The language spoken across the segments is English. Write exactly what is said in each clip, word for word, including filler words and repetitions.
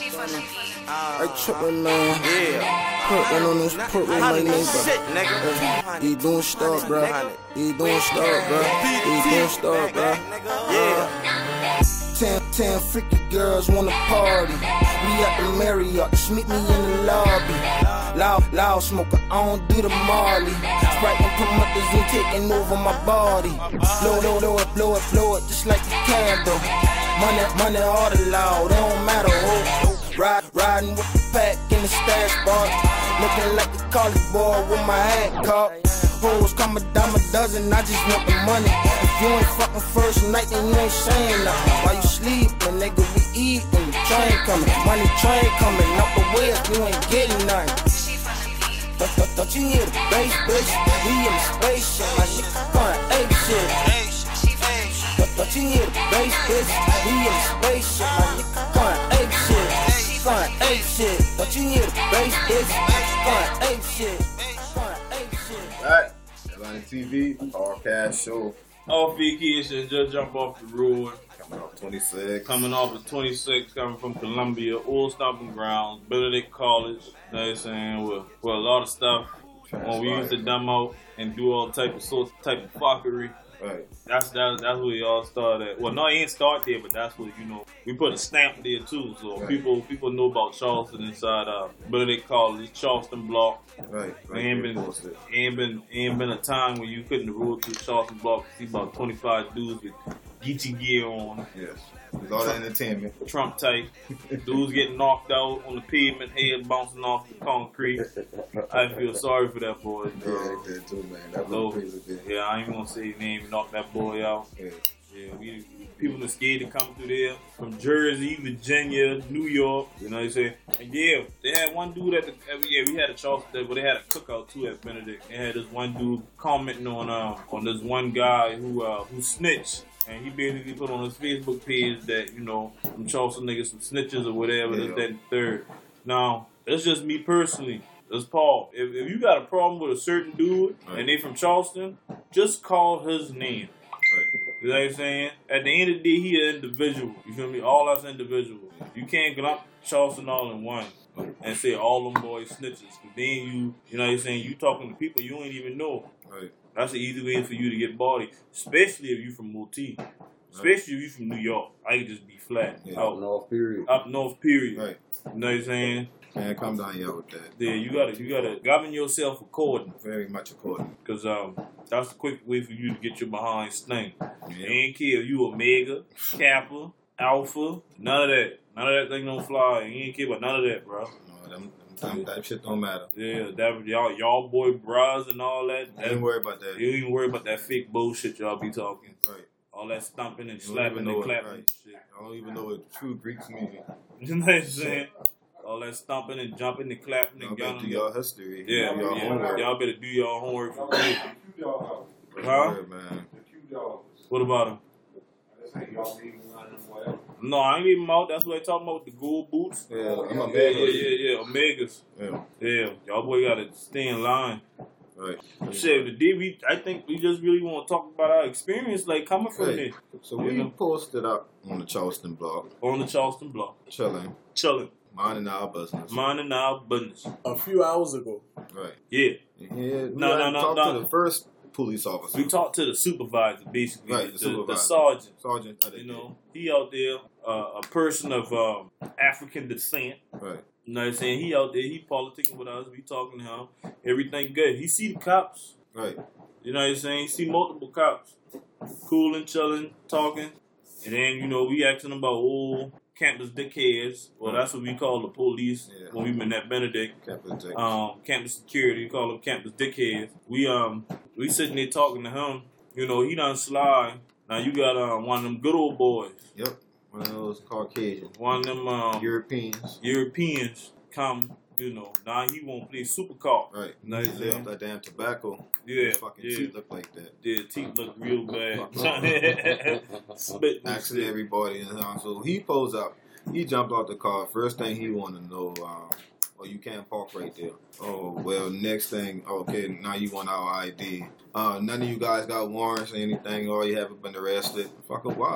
I trippin', man. Yeah. Put on this put with my nigga. He doing stuff, bro. He doing stuff, bro. He doing stuff, bro. Yeah. Ten, ten freaky girls wanna party. We at the Marriott, just meet me in the lobby. Loud, loud smoker, I don't do the Marley. Sprite and promoters taking over my body. Blow it, blow it, blow it, blow it, just like a candle. Money, money all loud, it don't matter who. Ride, riding with the pack in the stash bar. Looking like a college boy with my hat caught. Hoes come a dime a dozen, I just want the money. If you ain't fucking first night, then you ain't saying nothing. While you sleepin', nigga, we eatin', the train coming. Money train coming, out the way if you ain't getting nothing. Don't you hear the bass, bitch? We in the spaceship, my nigga going ape shit. Don't you hear the bass, bitch? We in the spaceship, my nigga going ape shit. Going ape shit. Don't you hear the bass, bitch? Going ape shit. Alright, Atlanta T V, podcast show. Off vacation, just jump off the road. Coming off twenty-six. Coming off of twenty-six, coming from Columbia, old stomping grounds, Benedict College. You know what I'm saying? With, with a lot of stuff. When we used to dumb out and do all type of sorts, type of fuckery. Right. That's that's that's where y'all started at. Well, no, it ain't start there, but that's what, you know, we put a stamp there too. So right. people people know about Charleston inside uh Benedict College, Charleston block. Right. right. Ain't been ain't been ain't been a time where you couldn't roll through Charleston block and see about twenty-five dudes with Geechee gear on. Yes. There's all the entertainment. Trump type. Dudes getting knocked out on the pavement, head bouncing off the concrete. I feel sorry for that boy. Yeah, I did too, man. That was crazy. Yeah, I ain't gonna say his name, knock that boy out. Yeah. Yeah, we people are scared to come through there from Jersey, Virginia, New York. You know what I'm saying? And yeah, they had one dude at the yeah we had a Charleston, but they had a cookout too at Benedict. They had this one dude commenting on uh, on this one guy who uh, who snitched. And he basically put on his Facebook page that, you know, some Charleston niggas, some snitches or whatever, yeah. this, that, and third. Now, that's just me personally. That's Paul. If, if you got a problem with a certain dude right. and they from Charleston, just call his name. Right. You know what I'm saying? At the end of the day, he an individual. You feel me? All us individuals. You can't lump Charleston all in one and say all them boys snitches. Then you, you know what I'm saying? You talking to people you ain't even know. Right. That's an easy way for you to get body, especially if you from Multi, especially if you from New York. I can just be flat. Yeah, out up north, period. Up north, period. Right. You know what I'm saying? Man, come down here with that. Yeah, you gotta, you gotta govern yourself according. Very much according. Cause um, that's the quick way for you to get your behind sting. Yeah. Ain't care if you Omega, Kappa, Alpha, none of that. None of that thing don't fly. You ain't care about none of that, bro. No, them. That, that shit don't matter. Yeah, that y'all, y'all boy bras and all that. That ain't worry about that. You ain't worry about that fake bullshit y'all be talking. Right. All that stomping and slapping and clapping right. and shit. I don't even know what true Greeks mean. You know what I'm saying? All that stomping and jumping and clapping and y'all better do y'all history. Yeah, y'all, yeah. homework. Y'all better do y'all homework for real. Huh? Word, man. What about them? No, I ain't leaving them out. That's what they talking about, the gold boots. Yeah, I'm yeah, Omega. yeah, yeah, yeah, Omegas. Yeah. Yeah, y'all boy gotta stay in line. Right. Shit, the day we, I think we just really want to talk about our experience, like coming from right. there. So we know? posted up on the Charleston block. On the Charleston block. Chilling. Chilling. Minding our business. Minding our business. A few hours ago. Right. Yeah. Yeah. No, no, no, talked no. to the first police officer. We talked to the supervisor, basically. Right, the, the supervisor. The sergeant. Sergeant. You know, he out there, uh, a person of um, African descent. Right. You know what I'm saying? He out there, he politicking with us, we talking to him. Everything good. He see the cops. Right. You know what I'm saying? He see multiple cops. Cooling, chilling, talking. And then, you know, we asking about old campus dickheads. Well, that's what we call the police yeah. when we been at Benedict. Campus dick. Um, campus security, we call them campus dickheads. We um we sitting there talking to him. You know, he done slide. Now you got um, one of them good old boys. Yep. One of those Caucasians. One of them um, Europeans. Europeans come, you know, now he won't play super cop. Right. You know what I'm Lay off saying? that damn tobacco. Yeah. His fucking yeah. teeth look like that. Yeah, teeth look real bad. Spit and Actually, shit. everybody in the house. So he pulls up. He jumped out the car. First thing he want to know, um, oh, you can't park right there. Oh, well, next thing, okay, now you want our I D. Uh, none of you guys got warrants or anything, or you haven't been arrested. Fucker, why?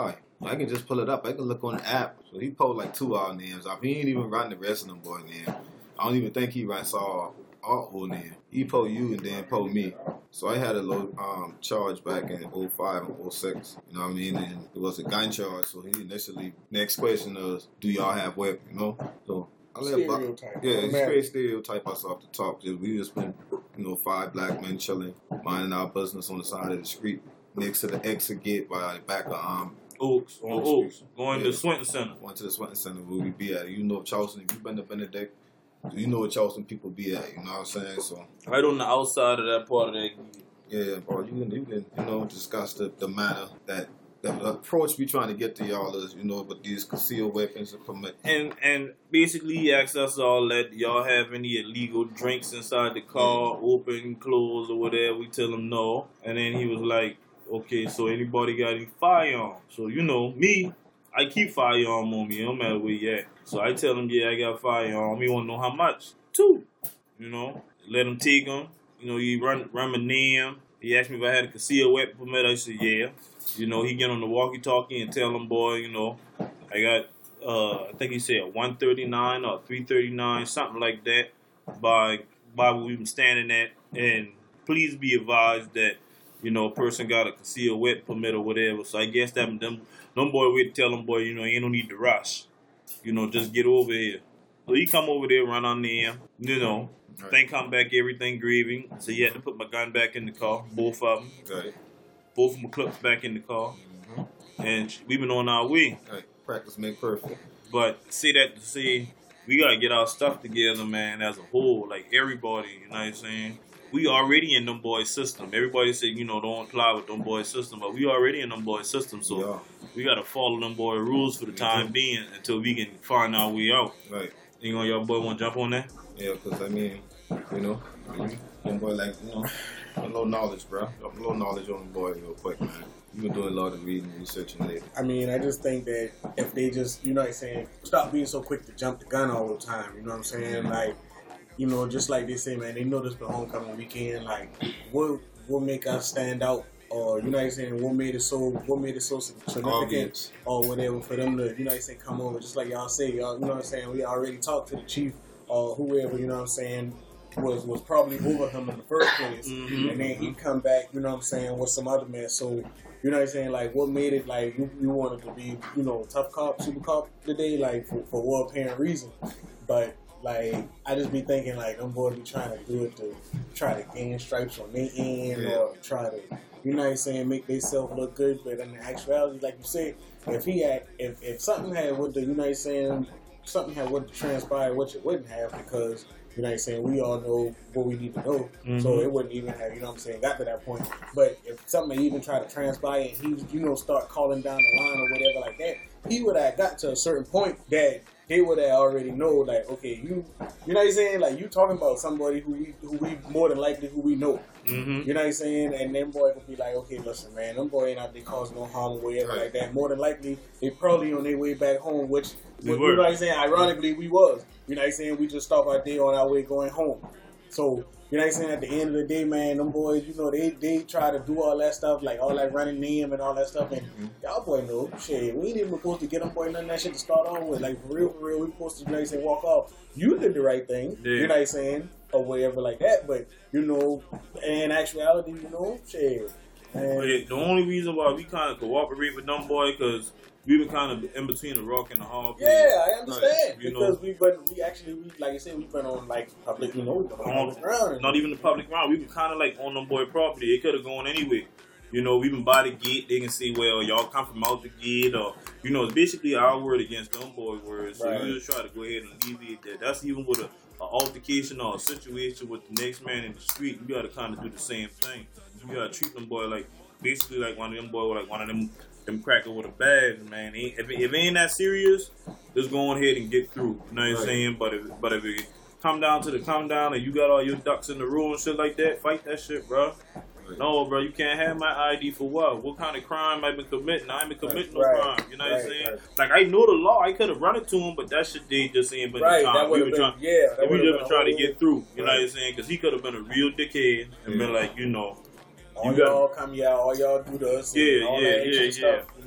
I can just pull it up. I can look on the app. So he pulled like two our names off. He ain't even writing the rest of them boy name. I don't even think he writes all our whole name. He pulled you and then pulled me. So I had a low um, charge back in oh five and oh six. You know what I mean? And it was a gun charge. So he initially, next question was, do y'all have weapons? You know? So I let Stereotype. Yeah, it's straight stereotype us off the top. Just, we just been, you know, five black men chilling, minding our business on the side of the street, next to the exit gate by the back of um Oaks, on Oaks, going yeah. to Swinton Center. Went to the Swinton Center where we be at. You know Charleston, if you've been to Benedict, you know what Charleston people be at. You know what I'm saying? So right on the outside of that part of that. Yeah, bro, you can, you can, you know, discuss the, the manner that the approach we trying to get to y'all is, you know, but these concealed weapons are permit. And and basically he asked us all that y'all have any illegal drinks inside the car, open, closed, or whatever. We tell him no, and then he was like, okay, so anybody got any firearm? So you know me, I keep firearm on me, no matter where you at. So I tell him, yeah, I got firearm. He want to know how much? Two. You know, let him take them. You know, he run run my name. He asked me if I had a concealed weapon permit. I said, yeah. You know, he get on the walkie-talkie and tell him, boy, you know, I got, uh, I think he said one thirty-nine or three thirty-nine, something like that, by by where we been standing at. And please be advised that, you know, a person got a concealed weapon permit or whatever. So I guess that them, them boy, we tell them, boy, you know, ain't no need to rush. You know, just get over here. So he come over there, run on there, you know. Right. Thing come back, everything grieving. So he had to put my gun back in the car, both of them. Right. Both of my clips back in the car. Mm-hmm. And we've been on our way. Right. Practice make perfect. But see that, see, we got to get our stuff together, man, as a whole. Like everybody, you know what I'm saying? We already in them boys' system. Everybody said, you know, don't apply with them boys' system. But we already in them boys' system. So yeah. we got to follow them boy rules for the time mm-hmm. being until we can find our way out. Right. You know, y'all boy want to jump on that? Yeah, because, I mean, you know, them boy like, you know, a little knowledge, bro. A little knowledge on them boys real quick, man. You've been doing a lot of reading and researching lately. I mean, I just think that if they just, you know what I'm saying, stop being so quick to jump the gun all the time, you know what I'm saying? Mm-hmm. Like, you know, just like they say, man, they know this for homecoming weekend. Like, what what make us stand out? Or, you know what I'm saying, what made it so, what made it so significant Obvious. Oh, or whatever for them to, you know what I'm saying, come over. Just like y'all say, y'all, you know what I'm saying, we already talked to the chief or whoever, you know what I'm saying, was was probably over him in the first place. Mm-hmm. And then he'd come back, you know what I'm saying, with some other man. So, you know what I'm saying, like, what made it, like, you, you wanted to be, you know, tough cop, super cop today, like, for, for well apparent reason. But, like, I just be thinking, like, them boys be trying to do it to try to gain stripes on their end yeah. or try to, you know what I'm saying, make themselves look good. But in actuality, like you said, if he had, if, if something had with the, you know what I'm saying, something had would transpire, which it wouldn't have, because, you know what I'm saying, we all know what we need to know. Mm-hmm. So it wouldn't even have, you know what I'm saying, got to that point. But if something even tried to transpire and he, you know, start calling down the line or whatever like that, he would have got to a certain point that they would have already know, like, okay, you, you know what I'm saying, like, you talking about somebody who we, who we more than likely who we know. Mm-hmm. You know what I'm saying? And them boy would be like, okay, listen, man, them boy ain't out there causing no harm or whatever right. like that. More than likely, they probably on their way back home, which, we you know what I'm saying, ironically, we was. You know what I'm saying? We just stopped out there on our way going home. So, you know what I'm saying, at the end of the day, man, them boys, you know, they they try to do all that stuff, like all that running name and all that stuff, and mm-hmm. y'all boy know, shit, we ain't even supposed to get them boy none of that shit to start on with. Like, for real, for real, we supposed to, you know what I'm saying, walk off. You did the right thing, yeah. you know what I'm saying, or whatever like that, but, you know, in actuality, you know, shit. And the only reason why we kind of cooperate with them boy, because we were kind of in between the rock and the hard place. Yeah, I understand. Like, because know, we but we actually, we, like I said, we've been on, like, public, you know, we've been on public ground. Not even the public ground. We were kind of, like, on them boy property. It could have gone anyway. You know, we been by the gate. They can see, well, y'all come from out the gate. Or, you know, it's basically our word against them boy words. So right. we just try to go ahead and alleviate that. That's even with a, a altercation or a situation with the next man in the street. You got to kind of do the same thing. You got to treat them boy like, basically like one of them boy, like one of them them cracker with a badge, man. If it, if it ain't that serious, just go on ahead and get through. You know what I'm right. saying? But if but if it come down to the come down and you got all your ducks in the row and shit like that, fight that shit, bro. Right. No, bro, you can't have my I D for what? What kind of crime I been committing? I ain't been committing right. no right. crime. You know right. what I'm saying? Right. Like, I know the law. I could have run it to him, but that shit they just ain't been right. the time. We were been, trying, yeah, that we just been trying to get through. You right. know what I'm saying? Because he could have been a real dickhead and yeah. been like, you know, all you y'all got, come, y'all, all y'all do this. Yeah, all yeah, that yeah, yeah. Stuff, you know?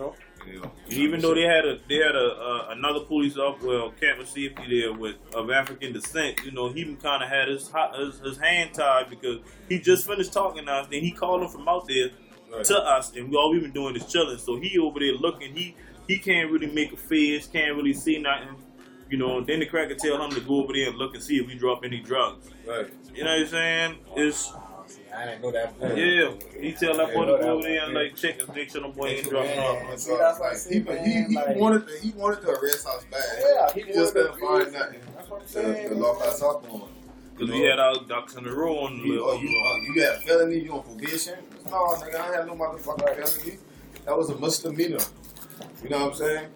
Yeah. And even though they had a they had a uh, another police officer, well, campus safety there with of African descent, you know, he kind of had his, his his hand tied because he just finished talking to us. Then he called him from out there right. to us, and we all we been doing is chilling. So he over there looking, he he can't really make a face, can't really see nothing. You know, then the cracker tell him to go over there and look and see if we drop any drugs. Right. You know what I'm saying? It's I didn't know that. yeah. He tell that boy to go over there and like check his dick so the boy ain't dropping off. See, that's what I Like, see, he, man. he, he Like- wanted to, he wanted to arrest us bad. Yeah, he he just wanted couldn't to find arrest nothing. That's what I'm To, saying. to lock us up on. Because we had our ducks in the row on the You, little. oh, you, oh, you got a felony? You on probation? No, nigga, I had no motherfucking felony. That was a misdemeanor. You know what I'm saying?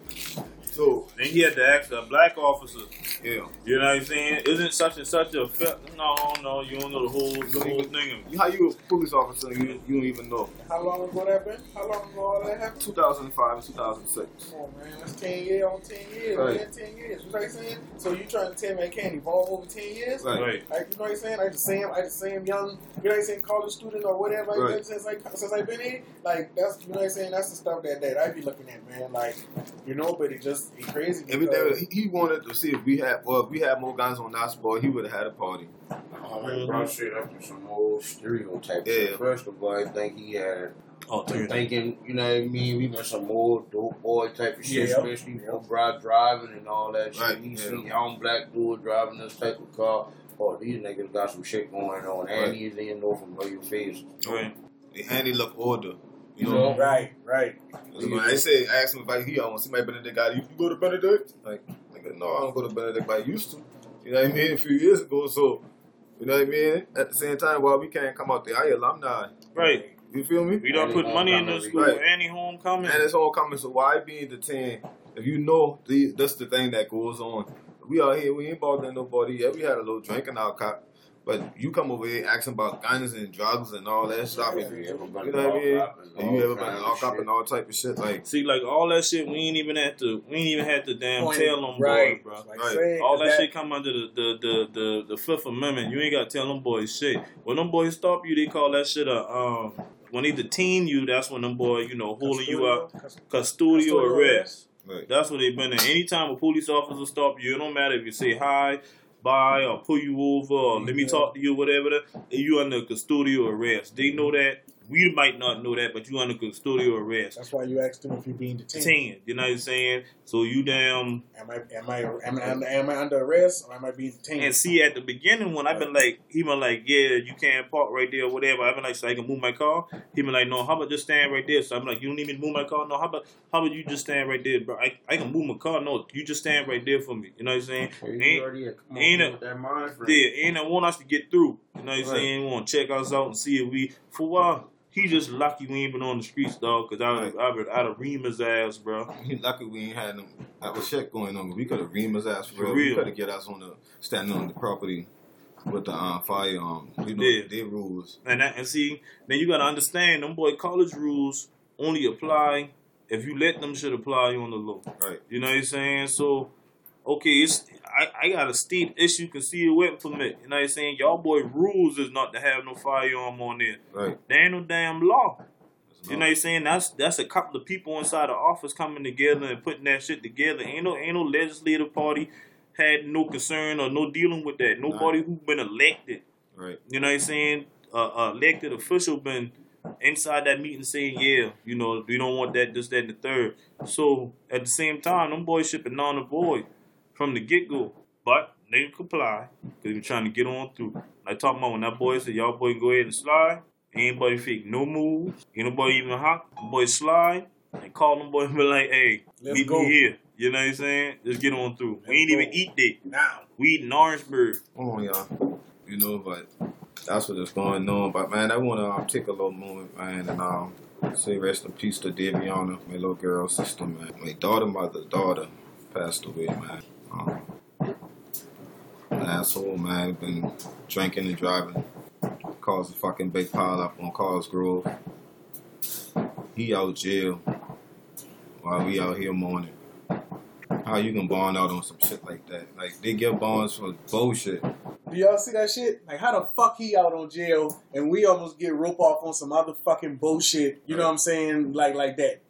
So, Then he had to ask a black officer. yeah. You know what I'm saying? Isn't such and such a fel- no, no, you don't know the whole the whole thing. You- How you a police officer and you, you don't even know? How long ago that been? How long ago all that happened? two thousand five and two thousand six. Come on, man. That's ten years on ten years, Right. man. ten years. You know what I'm saying? So you trying to tell me I can't evolve over ten years? Right. Right. Like, you know what I'm saying? Like the same, like the same young, you know what I'm saying, college student or whatever. Right. You know, since like since I've been here, like that's you know what I'm saying. That's the stuff that that I be looking at, man. Like, you know, but it just it crazy. Every because- day, he, he wanted to see if we had, well, if we had more guns on us, boy, he would have had a party. Oh, like, bro, shit up to some old stereotypes. Yeah. First of all, I think he had Oh, dude. thinking, you know what I mean? We been some old dope boy type of shit, Yeah. especially from bro driving and all that shit. Right, He yeah. seen young black dude driving this type of car. Oh, these niggas got some shit going on. And Right. he didn't know from know your face. Right. And he looked older. You You know? know? Right, right. So when I say, I asked him if I, he almost, somebody Benedict guy, you, you go to Benedict? Like, nigga, no, I don't go to Benedict, but I used to. You know what I mean? A few years ago, so, you know what I mean? At the same time, well, we can't come out there. I alumni. Right. You feel me? We don't Any put money in the homecoming, school. right. Any homecoming. And it's all coming, so why be detained? If you know, the, that's the thing that goes on. We out here, we ain't bothering nobody. Yeah, we had a little drink in our cup. But you come over here asking about guns and drugs and all that stuff. If you ever been You know what I mean? locked up and And you all ever been kinds of locked up shit. and all type of shit. Like, See, like all that shit, we ain't even had to. We ain't even had to damn Point. tell them right. boys, bro. Like Right. saying All that, shit come under the the, the the the Fifth Amendment. You ain't gotta tell them boys shit. When them boys stop you, they call that shit a um. When they detain you, that's when them boys, you know, holding you up, custodial Custodial arrest. right. That's what they've been in. Anytime a police officer stop you, it don't matter if you say hi, bye, or pull you over, or let me talk to you, whatever. That, you under custodial arrest. They know that. We might not know that, but you under custodial arrest. That's why you asked them if you're being detained. Detained. You know what I'm saying? So you damn. Am I am I am I, under, am I under arrest or am I being detained? And see, at the beginning, when I've been like, he been like, yeah, you can't park right there or whatever. I've been like, so I can move my car. He been like, no, how about just stand right there? So I'm like, you don't need me to move my car? No, how about how about you just stand right there, bro? I, I can move my car. No, you just stand right there for me. You know what I'm saying? You Ain't, already had come ain't on a- with that mind frame. yeah, ain't that want us to get through. You know what I'm Right. saying? Want to check us out and see if we, for a while, he just lucky we ain't been on the streets, dog, because I would Right. I would I'd have reamed his ass, bro. He lucky we ain't had no that was shit going on. We could have reamed his ass for, For real. real. We could have get us on the standing on the property with the um, firearm. You know, Yeah. their rules. And that, and see, then you gotta understand, them boy college rules only apply if you let them shit apply on the low. Right. You know what I'm saying? So, okay, it's I, I got a state issue concealed weapon permit. You know what I'm saying? Y'all boy rules is not to have no firearm on there. Right. There ain't no damn law. That's You know what I'm saying? That's that's a couple of people inside the office coming together and putting that shit together. Ain't no ain't no legislative party had no concern or no dealing with that. Nobody who been elected. Right. You know what I'm saying? Uh, uh, elected official been inside that meeting saying, yeah, you know, we don't want that, this, that, and the third. So at the same time, them boys shipping non avoid from the get go, but they comply because we trying to get on through. I talking about when that boy said, y'all boy go ahead and slide. Ain't nobody fake no moves. Ain't nobody even hot. The boy slide and call them boy and be like, hey, Let's meet go. me here. You know what I'm saying? Let's get on through. Let's we ain't go. even eat that. now. We eating Orangeburg. Hold on, y'all. You know, but that's what is going on. But man, I want to um, take a little moment, man, and um, say rest in peace to Daviana, my little girl sister, man. My daughter, mother, daughter passed away, man. Um, an asshole, man, been drinking and driving, caused a fucking big pile up on Cars Grove. He out jail while we out here mourning. How you can bond out on some shit like that? Like, they give bonds for bullshit. Do y'all see that shit? Like, how the fuck he out on jail and we almost get rope off on some other fucking bullshit? You know what I'm saying? Like, like that.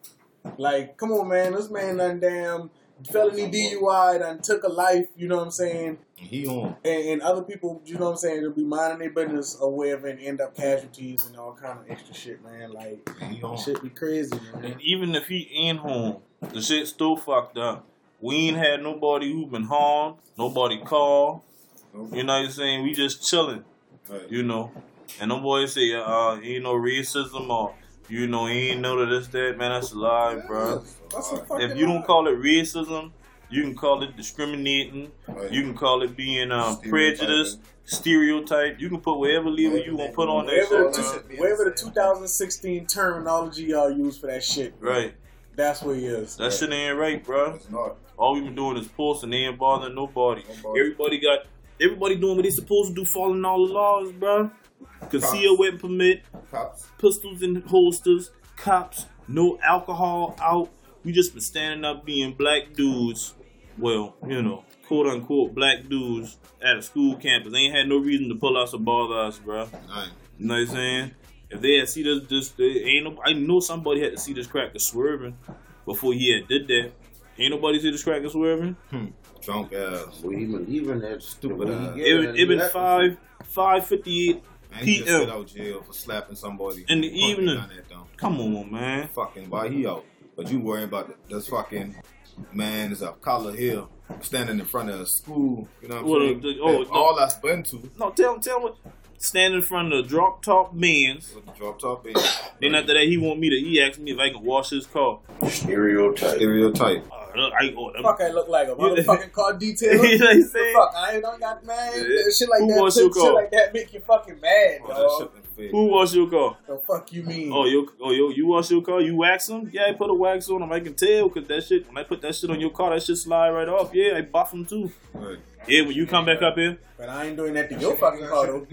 Like, come on, man. This man done damn felony D U I done took a life, you know what I'm saying? He on. And, and other people, you know what I'm saying, they'll be minding their business or whatever and end up casualties and all kind of extra shit, man. Like, He on. shit be crazy, man. And even if he ain't home, the shit still fucked up. We ain't had nobody who been harmed, nobody called. You know what I'm saying? We just chilling, Right. you know. And them boys say, uh, ain't no racism or, you know, he ain't know that this, that. Man, that's a lie, bro. That's a fucking If you don't lie. call it racism, you can call it discriminating. Right. You can call it being um, Stereotyping. prejudice, stereotype. You can put whatever label you want to put on that Whatever shit. the, man. whatever the two thousand sixteen terminology y'all use for that shit, Right. that's what he is. That shit ain't right, bro. It's not. All we been doing is posting. They ain't bothering nobody. Nobody. Everybody got, everybody doing what they supposed to do, following all the laws, bro. Conceal weapon permit, Cops. pistols in holsters, cops, no alcohol out. We just been standing up being black dudes. Well, you know, quote unquote black dudes at a school campus. They ain't had no reason to pull us or bother us, bro. Right. You know what I'm saying? If they had see this, this they ain't no. I know somebody had to see this cracker swerving before he had did that. Ain't nobody see this cracker swerving. Hmm. Drunk ass. We even even that stupid. Uh, he It get been, it been five five fifty eight Man, he just P M get out jail for slapping somebody. in the Fucking evening. done that, though. Come on, man. Fucking why he out? But you worrying about this fucking man is of color here standing in front of a school. You know what I'm Well, saying? the- oh, That no. all that's been to No, tell him, tell him. What, stand in front of the drop top Benz. with the drop top in. Then after that, he want me to. He asked me if I can wash his car. Stereotype. Stereotype. Uh, I, oh, Fuck, I look like a motherfucking car detail. You know what I'm saying? Fuck, I ain't don't got man. Yeah. Shit like Who that. wants Shit, your car? shit like that make you fucking mad, Oh, that dog. shit been fake. Who wash your car? The fuck you mean? Oh, you, oh, you, you wash your car? You wax them? Yeah, I put a wax on them. I can tell because that shit. When I put that shit on your car, that shit slide right off. Yeah, I buff them too. Right. Yeah, when you come back up here, But I ain't doing that to your fucking car, though.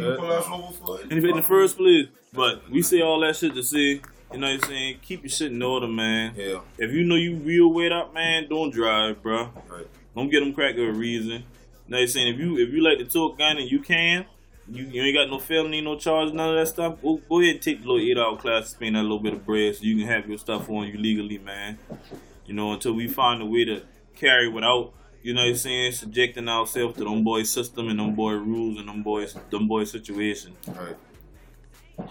Shit. in the, in the first place. But we say all that shit to say, you know what I'm saying? Keep your shit in order, man. Yeah. If you know you real weight up, man, don't drive, bro. Right. Don't get them crack for a reason. You know what I'm saying? If you if you like to talk gun and you can, you, you ain't got no felony, no charge, none of that stuff, go, go ahead and take the little eight hour class to spend that little bit of bread so you can have your stuff on you legally, man. You know, until we find a way to carry without, you know what I'm saying, subjecting ourselves to them boys' system and them boy rules and them boys them boys' situation. Right.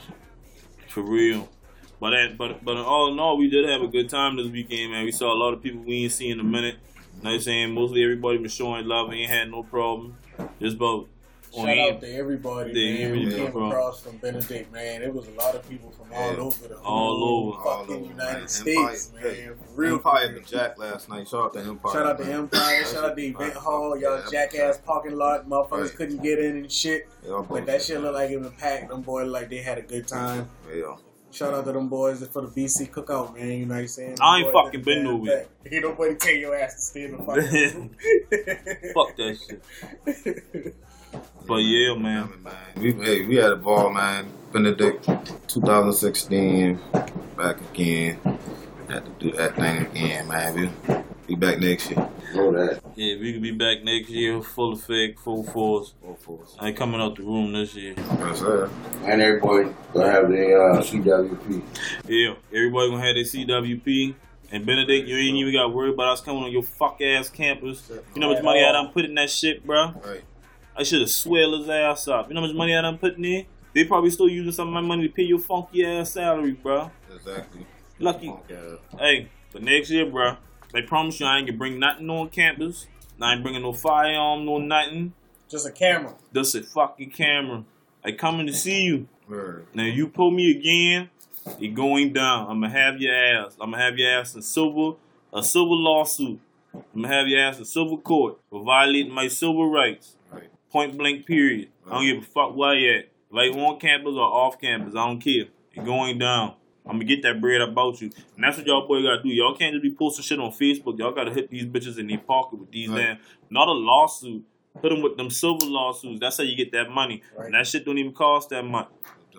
For real. But that, but but all in all, we did have a good time this weekend, man. We saw a lot of people we ain't seen in a minute. You know what I'm saying? Mostly everybody was showing love. We ain't had no problem. Just about on Shout end. out to everybody, Yeah, man. We yeah, came bro. across from Benedict, man. It was a lot of people from Yeah. all over the All whole over. fucking All over, United man. States, Empire. man. For real. Empire been jacked last night. Shout out to Empire. Shout out to man. Empire. That Shout out to shit Event fire. Hall. Y'all Yeah, jackass parking lot. Motherfuckers Right. couldn't get in and shit. Yeah, But that shit looked like it was packed. Them boys like they had a good time. Yeah. Shout out to them boys for the B C cookout, man. You know what I'm saying? I ain't Them boys fucking did been the damn nowhere. thing. Ain't nobody tell your ass to stay in the fucking room. Fuck that shit. But yeah, man. man. We, hey, we had a ball, man. Benedict, twenty sixteen, back again. Had to do that thing again, man. We be back next year. Know that. Yeah, we could be back next year, full effect, full force. Full force. I ain't coming out the room this year. Yes, sir. And everybody gonna have their uh, C W P. Yeah, everybody gonna have their C W P. And Benedict, you ain't even got to worry about us coming on your fuck ass campus. You know how much money I done put in that shit, bro? Right. I should have swelled his ass up. You know how much money I done put in there? They probably still using some of my money to pay your funky ass salary, bro. Exactly. Lucky. Punk ass. Hey, but next year, bro, I promise you I ain't gonna bring nothing on campus. I ain't bringing no firearm, no nothing. Just a camera. Just a fucking camera. I coming to see you. Word. Now you pull me again, you're going down. I'm gonna have your ass. I'm gonna have your ass in silver, a silver lawsuit. I'm gonna have your ass in silver court for violating my civil rights. Right. Point blank period. I don't give a fuck where you at. Like on campus or off campus, I don't care. You're going down. I'm gonna get that bread about you. And that's what y'all boy gotta do. Y'all can't just be posting shit on Facebook. Y'all gotta hit these bitches in their pocket with these Right. damn, not a lawsuit. Hit them with them silver lawsuits. That's how you get that money. Right. And that shit don't even cost that much. Don't.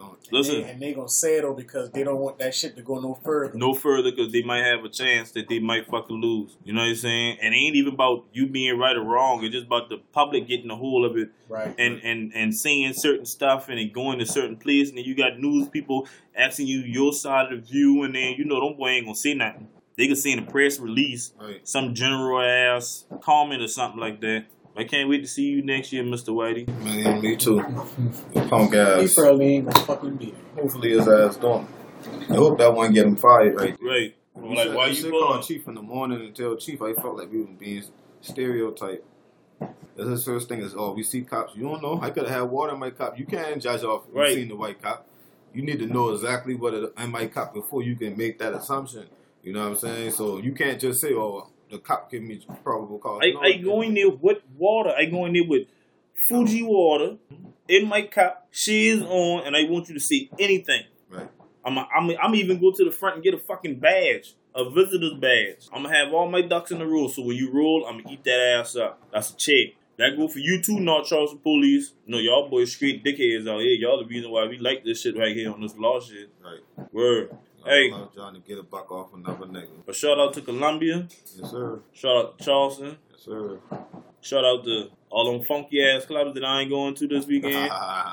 don't. Listen, and they, and they gonna settle because they don't want that shit to go no further. no further because they might have a chance that they might fucking lose. You know what I'm saying? And it ain't even about you being right or wrong. It's just about the public getting a hold of it, Right. and and and saying certain stuff and it going to certain place, and then you got news people asking you your side of the view, and then you know them boy ain't gonna say nothing. They can say in a press release Right. some general ass comment or something like that. I can't wait to see you next year, Mister Whitey. Man, me too. Punk He ass. probably ain't gonna fucking be there. Hopefully his ass don't. I hope that one get him fired right there. Right. You Like, should- why you you should pulling? call Chief in the morning and tell Chief I felt like we were being stereotyped. That's his first thing is, oh, we see cops. You don't know. I could have had water in my cup. You can't judge off you Right. seen the white cop. You need to know exactly what it in my cup before you can make that assumption. You know what I'm saying? So you can't just say, oh, the cop give me probable cause. I, No, I go in there with water. I go in there with Fuji water in my cup. She is on, and I want you to see anything. Right. I'm a, I'm a, I'm even go to the front and get a fucking badge, a visitor's badge. I'm gonna have all my ducks in a row. So when you roll, I'm gonna eat that ass up. That's a check. That go for you too, North Charleston police. No, y'all boys straight dickheads out here. Y'all the reason why we like this shit right here on this law shit. Right. Word. Hey. I'm trying to get a buck off another nigga. But shout out to Columbia. Yes, sir. Shout out to Charleston. Yes, sir. Shout out to all them funky ass clubs that I ain't going to this weekend.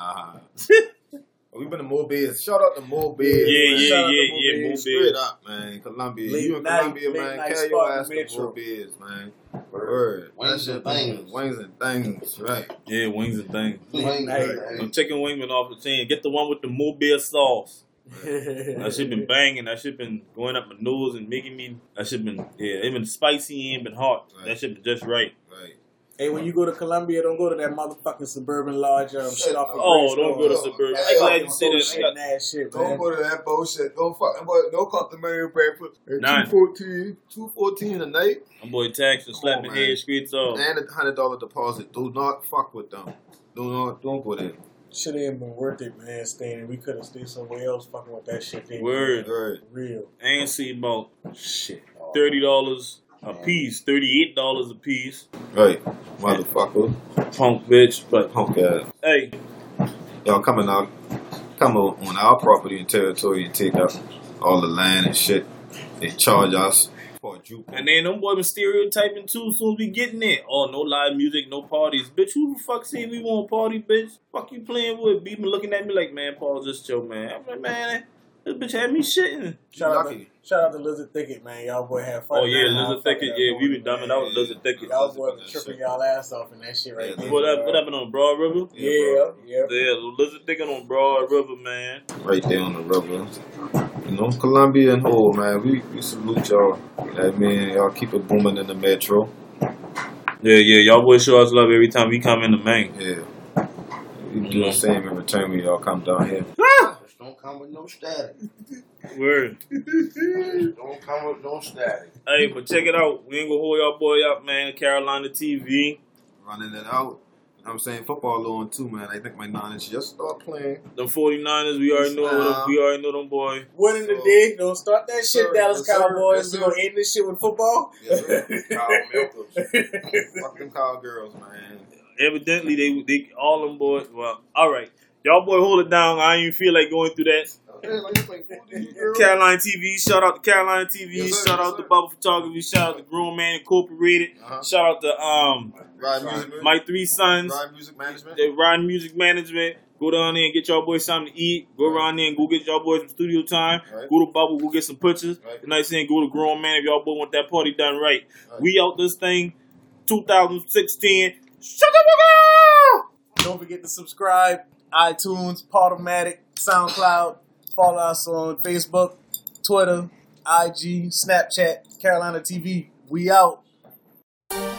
We've been to Mobile. Shout out to Mobile. Yeah, man. yeah, Shout out to yeah, Mobile. yeah, Mobile. Straight up, man. Columbia. Late you in night- Columbia, late man. night Carry your spot ass to Metro. Mobile, man. Word. Wings That and shit things. been- Wings and things. Right. Yeah, wings and things. Wings, Hey, right. I'm chicken wingman off the chain. Get the one with the Mobile sauce. That shit been banging. That shit been going up my nose and making me. That shit been yeah. It been spicy and been hot. Right. That shit been just right. Right. Hey, when you go to Columbia, don't go to that motherfucking suburban lodge um, shit off the Oh, bridge, don't go to no. suburban. Yeah, I'm glad you Fucking said that. bullshit and ass shit, Don't man. go to that bullshit. Don't fucking boy. No complimentary breakfast. None. two fourteen. two fourteen a night. My boy tax and slap Come my on, head man. straight off. And a hundred dollar deposit. Do not fuck with them. Do not. Don't go there. Shit ain't been worth it, man. Staying, we could have stayed somewhere else, fucking with that shit. They Word. Right. real I ain't see about shit. thirty dollars a piece, thirty eight dollars a piece. Right. Motherfucker. Punk bitch, but Punk ass. hey, Y'all coming out, come on on our property and territory and take up all the land and shit. They charge us for a juke. and then them boys been stereotyping too. Soon as we getting there, oh no live music, no parties, bitch. Who the fuck said we want party, bitch? Fuck you playing with? Be looking at me like, man, Paul, just chill, man. I'm like, man, this bitch had me shitting. Shout out, to, Lucky. shout out to Lizard Thicket, man. Y'all boy had fun. Oh yeah, man. Lizard Fucking Thicket, that yeah, we morning, been dumbing man. out Lizard Thicket. Y'all boy been tripping y'all ass off in that shit right Yeah, there. What up? What happened on Broad River? Yeah, yeah. Yeah, Lizard Thicket on Broad River, man. Right there on the river. You know, Columbia and whole, man. We, we salute y'all. You know what I mean? Y'all keep it booming in the metro. Yeah, yeah, y'all boys show us love every time we come in the main. Yeah. We do the same in return when y'all come down here. Just don't come with no static. Word. Don't come with no static. Hey, but check it out. We ain't gonna hold y'all boy up, man. Carolina T V. Running it out. You know what I'm saying? Football on too, man. I think my Niners just start playing. Them forty-niners, we already know them. We already know them boy. One in the So- day, don't start that shit, Sir, Dallas yes, sir. Cowboys. Yes, We sir. gonna end this shit with football. Yes, sir. Kyle Milkers. Fuck them cowgirls, man. Evidently, they they all them boys. Well, all right, y'all boy, hold it down. I ain't even feel like going through that. Hey, like you play football, girl. Carolina T V. Shout out to Carolina T V. Yes, sir, Shout yes, out to sir. Bubble Photography. Shout out to Grown Man Incorporated. Uh-huh. Shout out to um Ride music, man. my three sons. Ride music management. They Ryan Music Management. Go down there and get y'all boys something to eat. Go around there and go get y'all boys some studio time. Right. Go to Bubble, go get some pictures. Right. You know what I'm saying? Go to Grown Man if y'all boys want that party done right. Right. We out this thing, two thousand sixteen. Shaka-baka! Don't forget to subscribe. iTunes, Podomatic, SoundCloud. Follow us on Facebook, Twitter, I G, Snapchat, Carolina T V. We out. And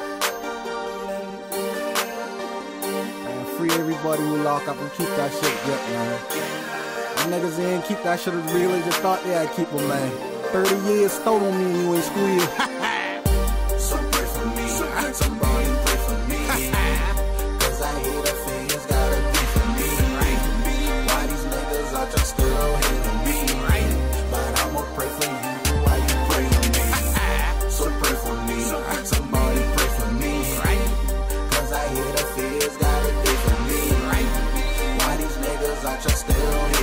free everybody who lock up and keep that shit good, man. Them niggas ain't keep that shit as real as you thought they had keep them, man. thirty years stole on me and you ain't squeal. So pray for me, somebody pray for me. Cause I hear the fans gotta be for me. Why these niggas are just still hating me? But I'ma pray for you while you pray for me. So pray for me, somebody pray for me. Cause I hear the fans gotta be for me. Why these niggas are just still hating me?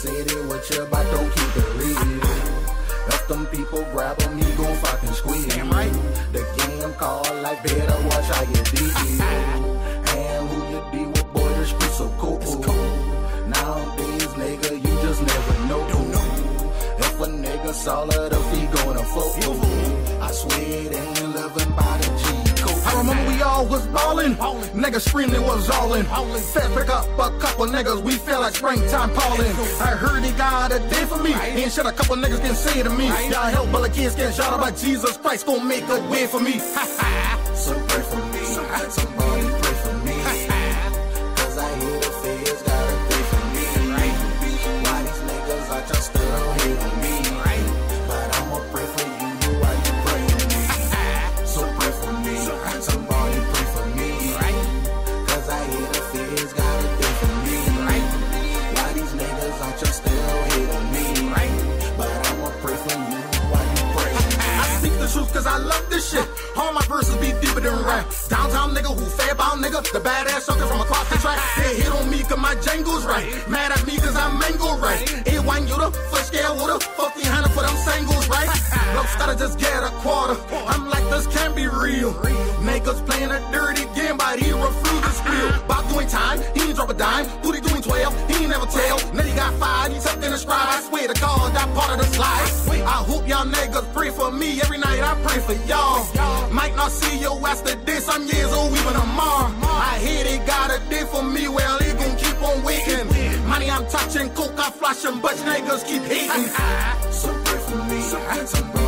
said it with you, but don't keep it real. If them people grab on me, gon' fucking squeeze. Damn right. The game called like better watch how you deal. And who you deal with, boy, the streets so cool. Nowadays, nigga, you just never know. Don't know. If a nigga solid, if he gonna fool. I swear they ain't living by the G code. I remember we all was ballin', niggas screaming it was all in. Fed pick up a couple niggas, we feel like springtime Paulin'. I heard he got a day for me, ain't shit a couple niggas can say to me. Y'all help but the kids get shot up by Jesus Christ, gon' make a way for me. So pray for me, somebody pray for me. Cause I hear the feds gotta pray for me. Why these niggas are just still hate on me? But I'ma pray for you, why you pray for me? So pray for me, somebody pray for me. Cause I hear the feds gotta pray for me. Why these niggas are just still hate on me? But I'ma pray for you, why you pray for me? I speak the truth cause I love this shit. All my verses be deeper than rap. Downtown nigga who fair bound nigga, the badass sucker from across the track. They hit on me cause my jangle's right. Mad at me cause I'm mango right. A one you the foot scale with a fuck behind for them sangles right. Look, gotta just get a quarter. I'm like this can't be real. Niggas playing a dirty game but he refused to squeal. Bob doing time, he ain't drop a dime. Booty doing twelve, he ain't never tell. Now he got five, he tucked in the stride. I swear to God that part of the slide. I hope y'all niggas pray for me. Every night I pray for y'all. Might not see your ass today, some years old, even tomorrow. I hear they got a day for me, well, they gon' keep on waiting. Money I'm touching, coke I'm flashing, but niggas keep hating. So pray for me, somebody